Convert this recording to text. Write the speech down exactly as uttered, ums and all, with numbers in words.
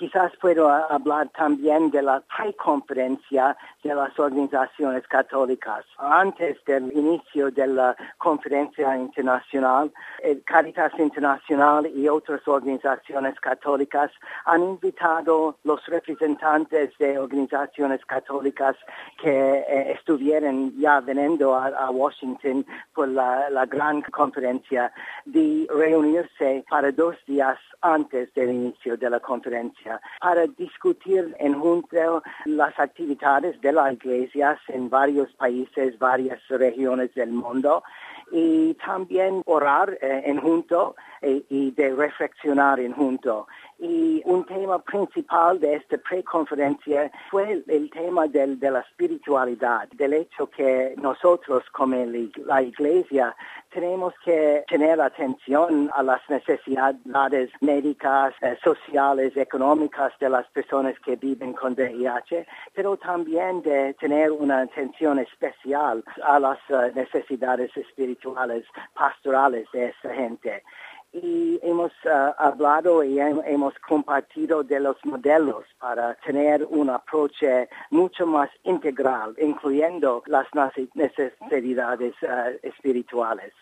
quizás puedo hablar también de la preconferencia de las organizaciones católicas. Antes del inicio de la conferencia internacional, el Caritas Internacional y otras organizaciones católicas han invitado los representantes de organizaciones católicas que eh, estuvieran ya viniendo a, a Washington por la, la gran conferencia de reunirse para dos días antes del inicio de la conferencia para discutir en junto las actividades de las iglesias en varios países, varias regiones del mundo y también orar eh, en junto eh, y de reflexionar en junto. Y un tema principal de esta preconferencia fue el, el tema del, de la espiritualidad, del hecho que nosotros como la Iglesia tenemos que tener atención a las necesidades médicas, eh, sociales, económicas de las personas que viven con V I H, pero también de tener una atención especial a las uh, necesidades espirituales, pastorales de esa gente. Y hemos uh, hablado y hemos compartido de los modelos para tener un approach mucho más integral, incluyendo las necesidades uh, espirituales.